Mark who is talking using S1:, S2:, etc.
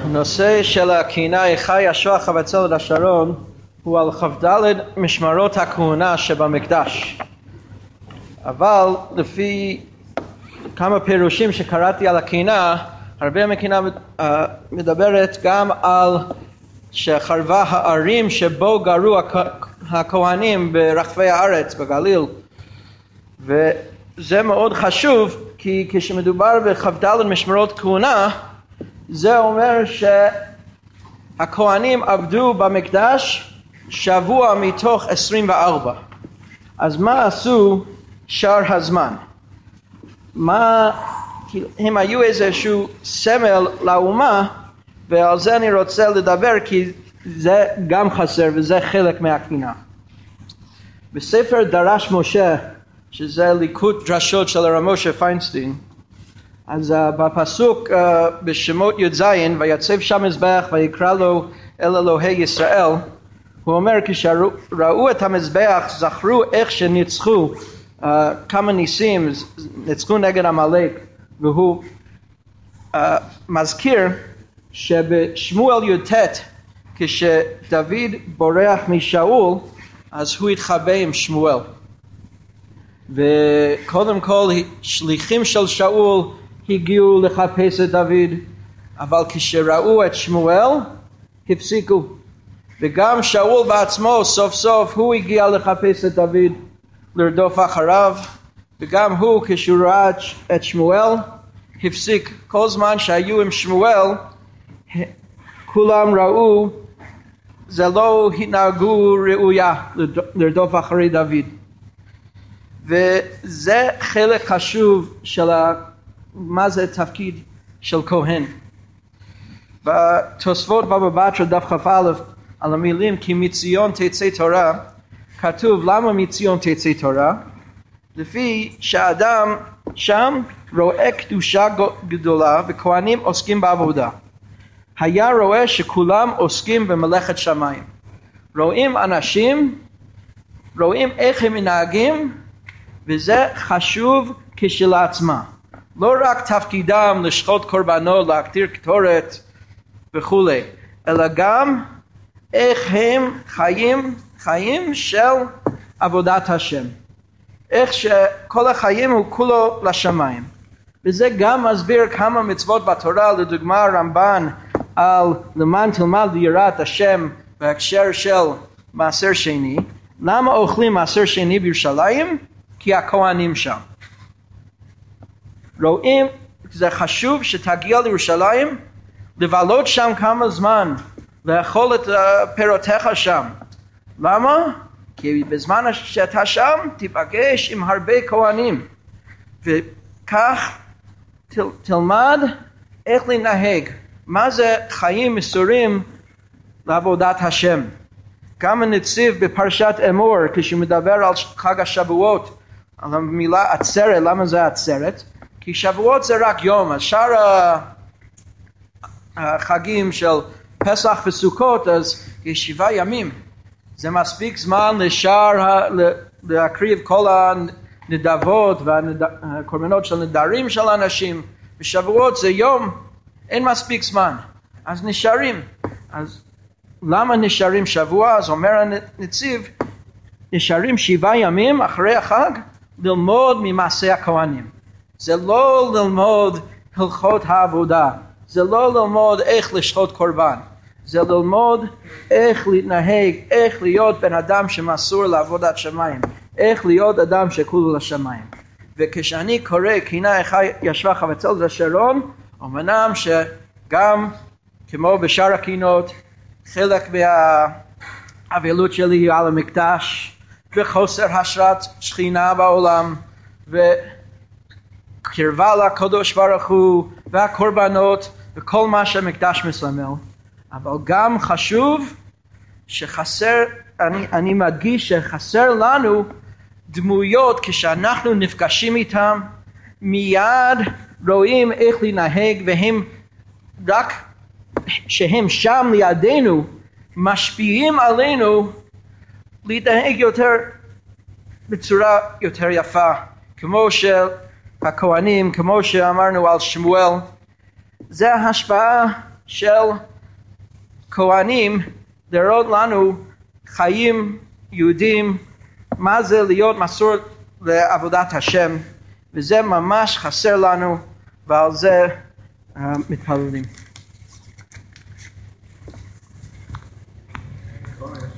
S1: הנושא של הכהונה איכה ישוע חבצל עד השרון הוא על כ"ד משמרות הכהונה שבמקדש. אבל לפי כמה פירושים שקראתי על הכהונה, הרבה מהכהונה מדברת גם על שחרבה הערים שבו גרו הכהנים ברחבי הארץ בגליל, וזה מאוד חשוב כי כשמדובר בכ"ד משמרות כהונה זה אומר שהכהנים עבדו במקדש שבוע מתוך 24. אז מה עשו שאר הזמן? הם היו איזשהו סמל לאומה, ועל זה אני רוצה לדבר כי זה גם חסר וזה חלק מהכהונה. בספר דרש משה, שזה ליקוט דרשות של הרב משה פיינשטיין, אז בפסוק בשמות י"ז, ויצב שם מזבח ויקרא לו אל אלוהי ישראל, הוא אומר כשראו את המזבח זכרו איך שניצחו כמה ניסים, ניצחו נגד עמלק, והוא מזכיר שבשמואל י"ט כשדוד בורח משאול אז הוא התחבא עם שמואל, וקודם כל שליחים של שאול הגיעו לחפש את דוד, אבל כשראו את שמואל הפסיקו, וגם שאול בעצמו סוף סוף הוא הגיע לחפש את דוד, לרדוף אחריו, וגם הוא כשהוא ראה את שמואל הפסיק. כל זמן שהיו עם שמואל כולם ראו זה לא התנהגו ראויה לרדוף אחרי דוד, וזה חלק חשוב של מה זה תפקיד של כהן. בתוספות בבא בתרא דף כ"א על המילים כי מציון תצא תורה, כתוב למה מציון תצא תורה? לפי שהאדם שם רואה קדושה גדולה וכהנים עוסקים בעבודה. היה רואה שכולם עוסקים במלאכת שמיים. רואים אנשים, רואים איך הם מנהגים, וזה חשוב כשלעצמה. לא רק תפקידם לשחוט קורבנות, להקטיר קטורת וכו', אלא גם איך הם חיים של עבודת השם. איך שכל החיים הוא כולו לשמיים. וזה גם מסביר כמה מצוות בתורה, לדוגמה רמב"ן על למען תלמד ליראת השם בהקשר של מעשר שני. למה אוכלים מעשר שני בירושלים? כי הכהנים שם. רואים, זה חשוב שתגיע לירושלים, לבלות שם כמה זמן, לאכול את פירותיך שם. למה? כי בזמן שאתה שם תיפגש עם הרבה כהנים, וכך תלמד איך לנהג. מה זה חיים מסורים לעבודת השם. גם הנציב בפרשת אמור, כשמדבר על חג השבועות, על המילה עצרת, למה זה עצרת? כי שבועות זה רק יום, אז שאר החגים של פסח וסוכות, אז יש 7 ימים. זה מספיק זמן להקריב כל הנדבות והקורבנות של נדרים של אנשים. בשבועות זה יום, אין מספיק זמן, אז נשארים. אז למה נשארים שבוע? אז אומר הנציב, נשארים 7 ימים אחרי החג ללמוד ממעשה הכהנים. זה לא ללמוד הלכות העבודה, זה לא ללמוד איך לשחוט קורבן, זה ללמוד איך להתנהג, איך להיות בן אדם שמסור לעבודת שמיים, איך להיות אדם שכולו לשמיים. וכשאני קורא כהונה איכה ישבה חבצל עד השרון, אמנם שגם כמו בשאר הכהונות, חלק מהאבלות שלי היא על המקדש, וחוסר השראת שכינה בעולם, וקרבה לקדוש ברוך הוא, והקורבנות, וכל מה שהמקדש מסמל. אבל גם חשוב שחסר, אני מדגיש שחסר לנו דמויות כשאנחנו נפגשים איתם, מיד רואים איך לנהג, והם רק שהם שם לידינו משפיעים עלינו להתנהג יותר בצורה יותר יפה, כמו שהכהנים, כמו שאמרנו על שמואל. זה ההשפעה של כהנים להראות לנו חיים יהודים, מה זה להיות מסור לעבודת השם, וזה ממש חסר לנו, ועל זה מתפללים.